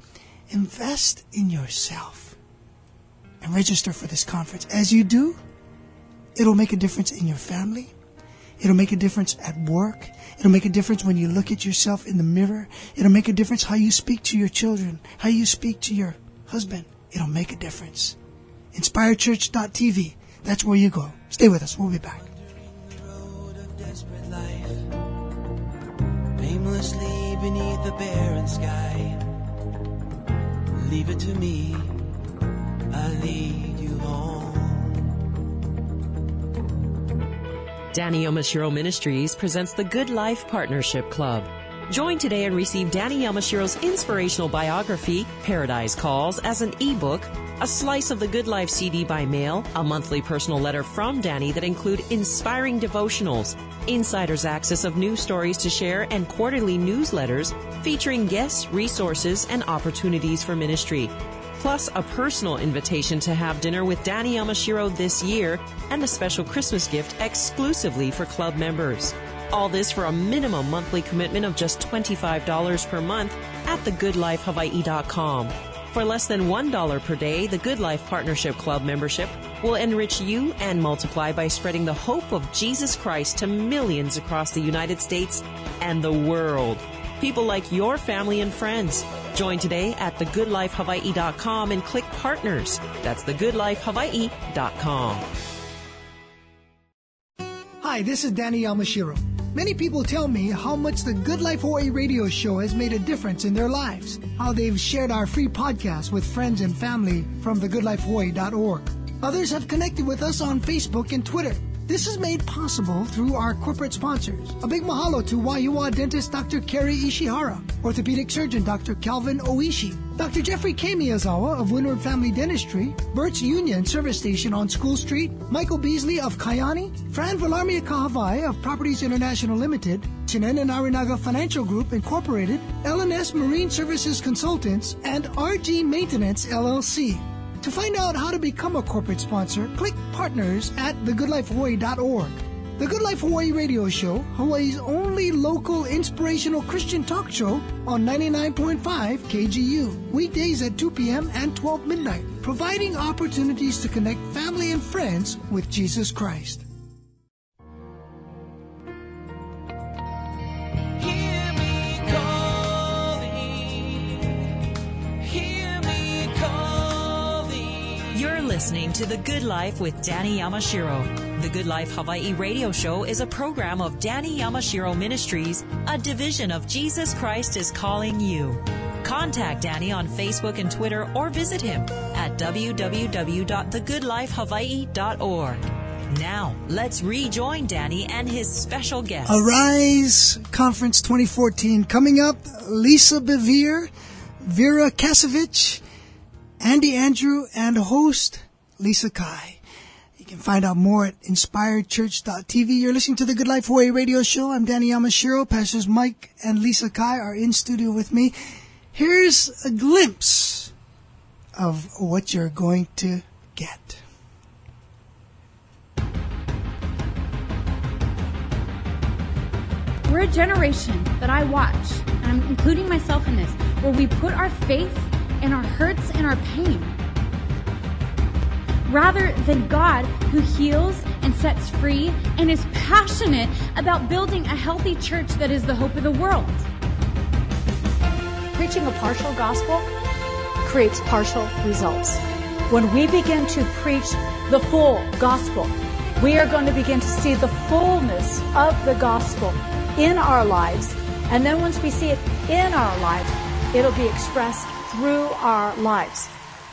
invest in yourself, and register for this conference. As you do, it'll make a difference in your family. It'll make a difference at work. It'll make a difference when you look at yourself in the mirror. It'll make a difference how you speak to your children, how you speak to your husband. It'll make a difference. inspired church dot t v, that's where you go. Stay with us. We'll be back. Aimlessly beneath the barren sky, leave it to me, I'll lead you home. Danny Yamashiro Ministries presents the Good Life Partnership Club. Join today and receive Danny Yamashiro's inspirational biography, Paradise Calls, as an ebook, a slice of the Good Life C D by mail, a monthly personal letter from Danny that include inspiring devotionals, insider's access of news stories to share, and quarterly newsletters featuring guests, resources, and opportunities for ministry. Plus a personal invitation to have dinner with Danny Yamashiro this year and a special Christmas gift exclusively for club members. All this for a minimum monthly commitment of just twenty-five dollars per month at the good life hawaii dot com. For less than one dollar per day, the Good Life Partnership Club membership will enrich you and multiply by spreading the hope of Jesus Christ to millions across the United States and the world. People like your family and friends. Join today at the good life hawaii dot com and click Partners. That's the good life hawaii dot com. Hi, this is Danny Yamashiro. Many people tell me how much the Good Life Hawaii radio show has made a difference in their lives, how they've shared our free podcast with friends and family from the good life hawaii dot org. Others have connected with us on Facebook and Twitter. This is made possible through our corporate sponsors. A big mahalo to Wahiawa dentist Doctor Kerry Ishihara, orthopedic surgeon Doctor Calvin Oishi, Doctor Jeffrey K. Miyazawa of Windward Family Dentistry, Burt's Union Service Station on School Street, Michael Beasley of Kayani, Fran Villarmia Kahavai of Properties International Limited, Chinen and Arinaga Financial Group Incorporated, L and S Marine Services Consultants, and R G Maintenance L L C. To find out how to become a corporate sponsor, click Partners at the good life hawaii dot org. The Good Life Hawaii radio show, Hawaii's only local inspirational Christian talk show on ninety-nine point five K G U, weekdays at two p.m. and twelve midnight, providing opportunities to connect family and friends with Jesus Christ. Listening to The Good Life with Danny Yamashiro. The Good Life Hawaii radio show is a program of Danny Yamashiro Ministries, a division of Jesus Christ is Calling You. Contact Danny on Facebook and Twitter or visit him at w w w dot the good life hawaii dot org. Now, let's rejoin Danny and his special guest. Arise Conference twenty fourteen coming up. Lisa Bevere, Vera Kasevich, Andy Andrew, and host Lisa Kai. You can find out more at inspired church dot t v. You're listening to the Good Life Hawaii radio show. I'm Danny Yamashiro. Pastors Mike and Lisa Kai are in studio with me. Here's a glimpse of what you're going to get. We're a generation that I watch, and I'm including myself in this, where we put our faith in our hurts and our pain, rather than God, who heals and sets free and is passionate about building a healthy church that is the hope of the world. Preaching a partial gospel creates partial results. When we begin to preach the full gospel, we are going to begin to see the fullness of the gospel in our lives. And then once we see it in our lives, it'll be expressed through our lives.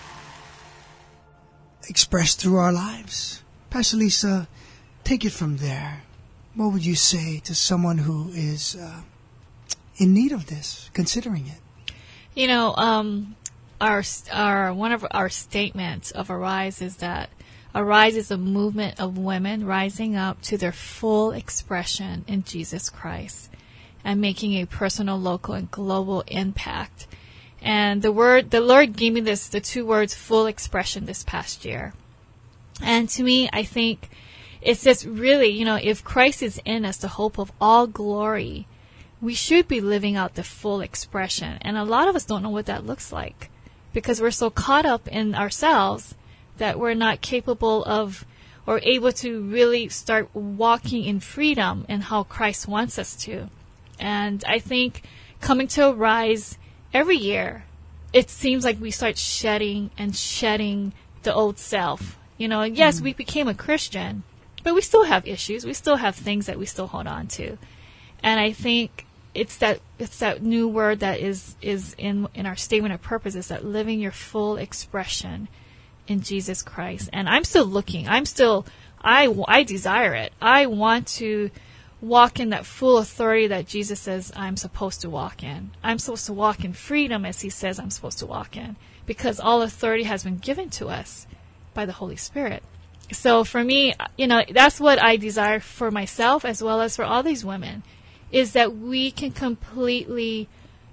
Expressed through our lives. Pastor Lisa, take it from there. What would you say to someone who is uh, in need of this, considering it? You know, um, our our one of our statements of Arise is that Arise is a movement of women rising up to their full expression in Jesus Christ and making a personal, local, and global impact. And the word, the Lord gave me this, the two words, full expression, this past year. And to me, I think it's just really, you know, if Christ is in us, the hope of all glory, we should be living out the full expression. And a lot of us don't know what that looks like because we're so caught up in ourselves that we're not capable of or able to really start walking in freedom in how Christ wants us to. And I think coming to Arise every year, it seems like we start shedding and shedding the old self. You know, yes, mm. we became a Christian, but we still have issues. We still have things that we still hold on to. And I think it's that it's that new word that is, is in, in our statement of purpose, is that living your full expression in Jesus Christ. And I'm still looking. I'm still, I, I desire it. I want to walk in that full authority that Jesus says I'm supposed to walk in. I'm supposed to walk in freedom as he says I'm supposed to walk in, because all authority has been given to us by the Holy Spirit. So for me, you know, that's what I desire for myself as well as for all these women, is that we can completely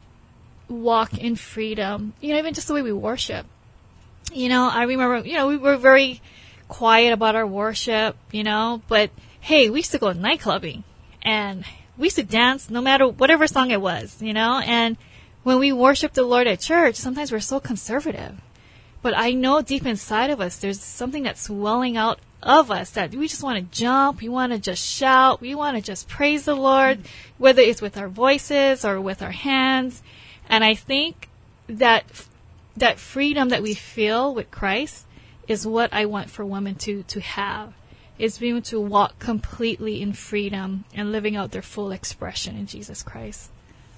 walk in freedom, you know, even just the way we worship. You know, I remember, you know, we were very quiet about our worship, you know, but hey, we used to go nightclubbing. And we used to dance no matter whatever song it was, you know. And when we worship the Lord at church, sometimes we're so conservative. But I know deep inside of us, there's something that's welling out of us that we just want to jump. We want to just shout. We want to just praise the Lord, whether it's with our voices or with our hands. And I think that that freedom that we feel with Christ is what I want for women to, to have. is being able to walk completely in freedom and living out their full expression in Jesus Christ.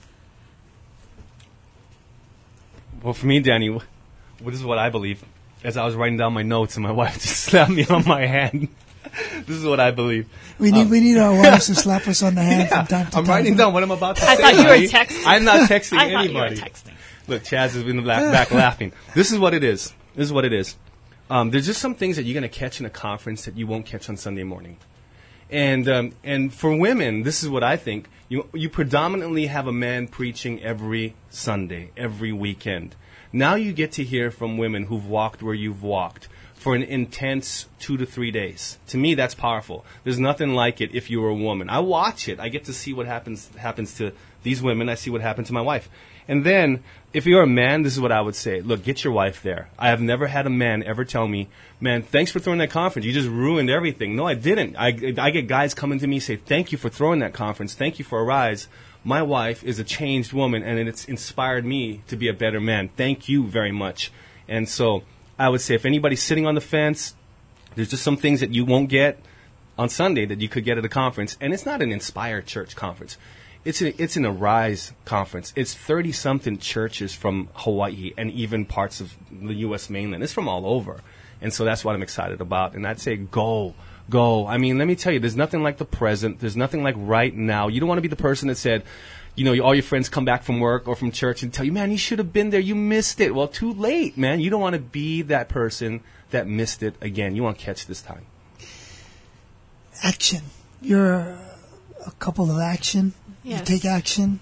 Well, for me, Danny, wh- this is what I believe. As I was writing down my notes, and my wife just slapped me on my hand. This is what I believe. We need um, we need our wives to slap us on the hand yeah, from time to time. I'm writing down what I'm about to I say. thought you were honey. texting. I'm not texting I thought anybody. you were texting. Look, Chaz is in the back, back laughing. This is what it is. This is what it is. Um, there's just some things that you're going to catch in a conference that you won't catch on Sunday morning. And um, and for women, this is what I think. You you predominantly have a man preaching every Sunday, every weekend. Now you get to hear from women who've walked where you've walked for an intense two to three days. To me, that's powerful. There's nothing like it if you were a woman. I watch it. I get to see what happens happens to these women. I see what happened to my wife. And then, if you're a man, this is what I would say. Look, get your wife there. I have never had a man ever tell me, man, thanks for throwing that conference. You just ruined everything. No, I didn't. I, I get guys coming to me say, thank you for throwing that conference. Thank you for Arise. My wife is a changed woman, and it's inspired me to be a better man. Thank you very much. And so I would say if anybody's sitting on the fence, there's just some things that you won't get on Sunday that you could get at a conference. And it's not an Inspire Church conference. It's a, it's an Arise conference. It's thirty-something churches from Hawaii and even parts of the U S mainland. It's from all over. And so that's what I'm excited about. And I'd say go, go. I mean, let me tell you, there's nothing like the present. There's nothing like right now. You don't want to be the person that said, you know, all your friends come back from work or from church and tell you, man, you should have been there. You missed it. Well, too late, man. You don't want to be that person that missed it again. You want to catch this time. Action. You're a couple of action. Yes. You take action.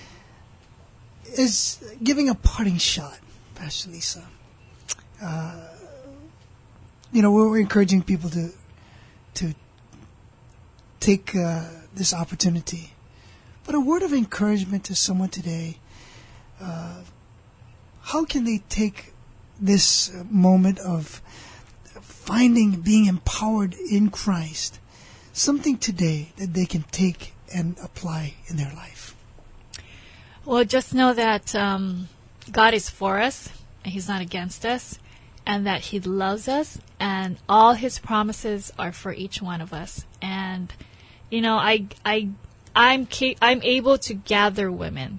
Is giving a parting shot, Pastor Lisa. Uh, you know, we're, we're encouraging people to to take uh, this opportunity. But a word of encouragement to someone today, uh, how can they take this moment of finding, being empowered in Christ, something today that they can take and apply in their life? Well, just know that um, God is for us, and He's not against us, and that He loves us, and all His promises are for each one of us. And, you know, I, I, I'm, ca- I'm able to gather women,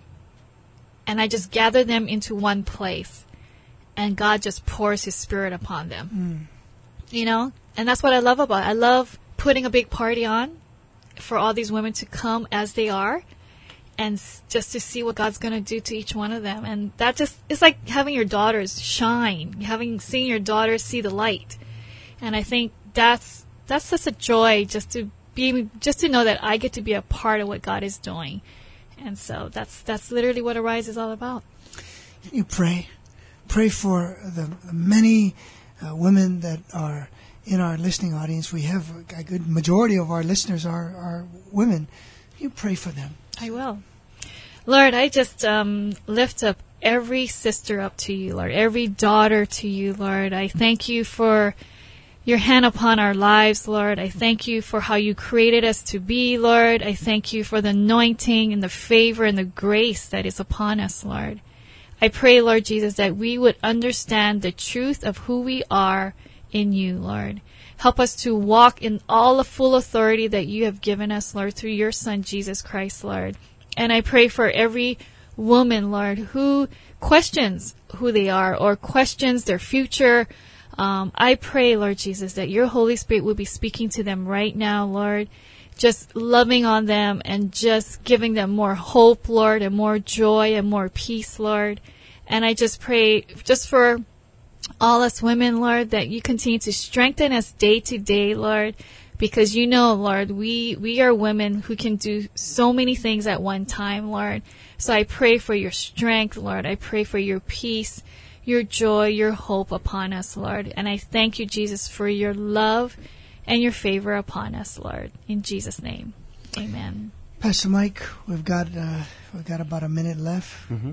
and I just gather them into one place, and God just pours His Spirit upon them. Mm. You know, and that's what I love about it. I love putting a big party on for all these women to come as they are, and s- just to see what God's going to do to each one of them. And that just, it's like having your daughters shine, having, seeing your daughters see the light. And I think that's, that's such a joy just to be, just to know that I get to be a part of what God is doing. And so that's, that's literally what Arise is all about. You pray, pray for the many uh, women that are in our listening audience. We have a good majority of our listeners are, are women. You pray for them. I will. Lord, I just um, lift up every sister up to you, Lord, every daughter to you, Lord. I thank you for your hand upon our lives, Lord. I thank you for how you created us to be, Lord. I thank you for the anointing and the favor and the grace that is upon us, Lord. I pray, Lord Jesus, that we would understand the truth of who we are in you, Lord. Help us to walk in all the full authority that you have given us, Lord, through your Son, Jesus Christ, Lord. And I pray for every woman, Lord, who questions who they are or questions their future. Um, I pray, Lord Jesus, that your Holy Spirit will be speaking to them right now, Lord, just loving on them and just giving them more hope, Lord, and more joy and more peace, Lord. And I just pray just for all us women, Lord, that you continue to strengthen us day to day, Lord, because you know, Lord, we, we are women who can do so many things at one time, Lord. So I pray for your strength, Lord. I pray for your peace, your joy, your hope upon us, Lord. And I thank you, Jesus, for your love and your favor upon us, Lord. In Jesus' name, amen. Pastor Mike, we've got uh, we've got about a minute left. Mm-hmm.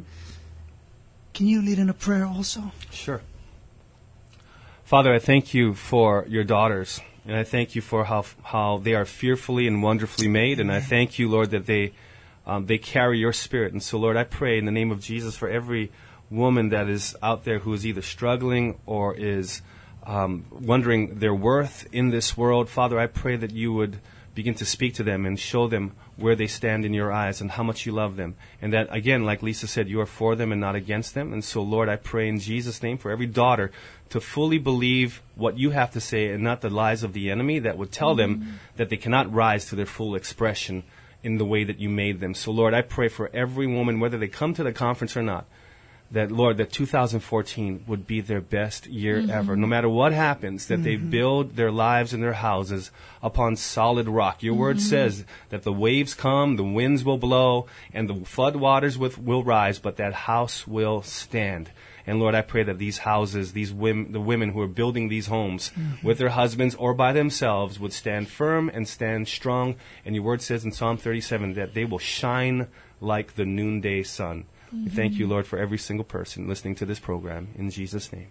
Can you lead in a prayer also? Sure. Father, I thank you for your daughters, and I thank you for how how they are fearfully and wonderfully made, and I thank you, Lord, that they um, they carry your Spirit. And so, Lord, I pray in the name of Jesus for every woman that is out there who is either struggling or is um, wondering their worth in this world. Father, I pray that you would begin to speak to them and show them where they stand in your eyes and how much you love them. And that, again, like Lisa said, you are for them and not against them. And so, Lord, I pray in Jesus' name for every daughter to fully believe what you have to say and not the lies of the enemy that would tell mm-hmm. them that they cannot rise to their full expression in the way that you made them. So, Lord, I pray for every woman, whether they come to the conference or not, that, Lord, that two thousand fourteen would be their best year mm-hmm. ever. No matter what happens, that mm-hmm. they build their lives and their houses upon solid rock. Your mm-hmm. word says that the waves come, the winds will blow, and the flood waters with, will rise, but that house will stand. And, Lord, I pray that these houses, these women, the women who are building these homes mm-hmm. with their husbands or by themselves would stand firm and stand strong. And your word says in Psalm thirty-seven that they will shine like the noonday sun. We thank you, Lord, for every single person listening to this program. In Jesus' name.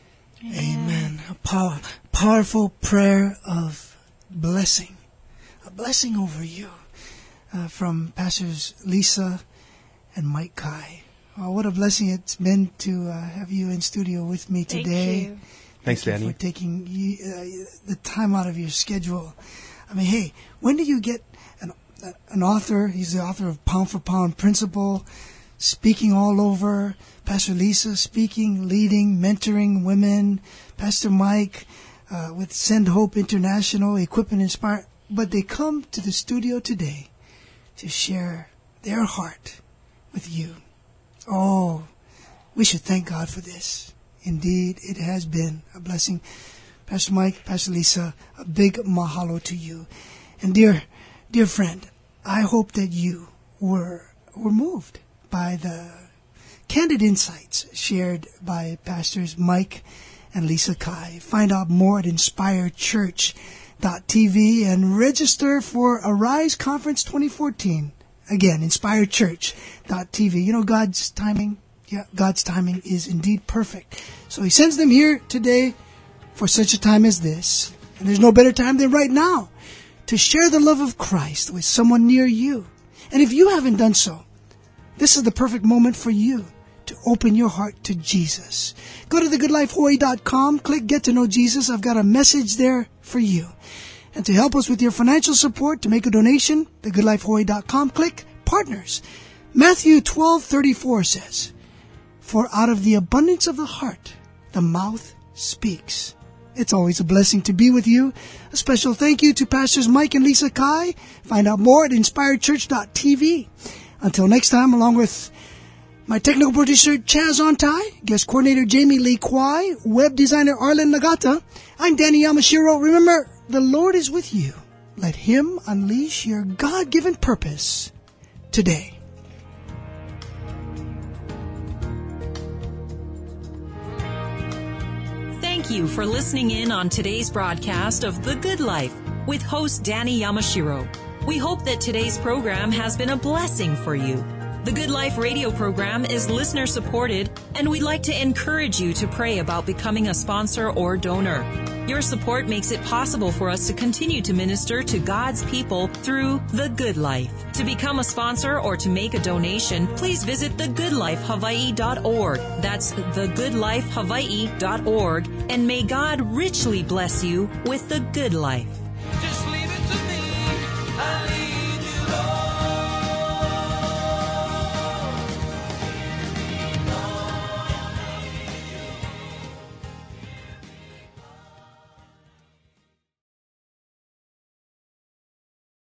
Amen. A power, powerful prayer of blessing. A blessing over you uh, from Pastors Lisa and Mike Kai. Oh, what a blessing it's been to uh, have you in studio with me today. Thank you. Thanks, Thank Danny. you for taking uh, the time out of your schedule. I mean, hey, when do you get an, uh, an author? He's the author of Pound for Pound Principle, speaking all over. Pastor Lisa speaking, leading, mentoring women. Pastor Mike uh, with Send Hope International, Equip and Inspire. But they come to the studio today to share their heart with you. Oh, we should thank God for this. Indeed, it has been a blessing. Pastor Mike, Pastor Lisa, a big mahalo to you. And dear, dear friend, I hope that you were were moved by the candid insights shared by Pastors Mike and Lisa Kai. Find out more at inspire church dot t v and register for Arise Conference twenty fourteen. Again, inspire church dot t v. You know, God's timing, yeah, God's timing is indeed perfect. So He sends them here today for such a time as this. And there's no better time than right now to share the love of Christ with someone near you. And if you haven't done so, this is the perfect moment for you to open your heart to Jesus. Go to the good life hawaii dot com, click Get to Know Jesus. I've got a message there for you. And to help us with your financial support, to make a donation, the good life hawaii dot com, click Partners. Matthew twelve thirty-four says, "For out of the abundance of the heart, the mouth speaks." It's always a blessing to be with you. A special thank you to Pastors Mike and Lisa Kai. Find out more at inspire church dot t v. Until next time, along with my technical producer, Chaz Ontai, guest coordinator, Jamie Lee Kwai, web designer, Arlen Nagata, I'm Danny Yamashiro. Remember, the Lord is with you. Let Him unleash your God-given purpose today. Thank you for listening in on today's broadcast of The Good Life with host Danny Yamashiro. We hope that today's program has been a blessing for you. The Good Life radio program is listener supported, and we'd like to encourage you to pray about becoming a sponsor or donor. Your support makes it possible for us to continue to minister to God's people through The Good Life. To become a sponsor or to make a donation, please visit the good life hawaii dot org. That's the good life hawaii dot org, and may God richly bless you with the good life.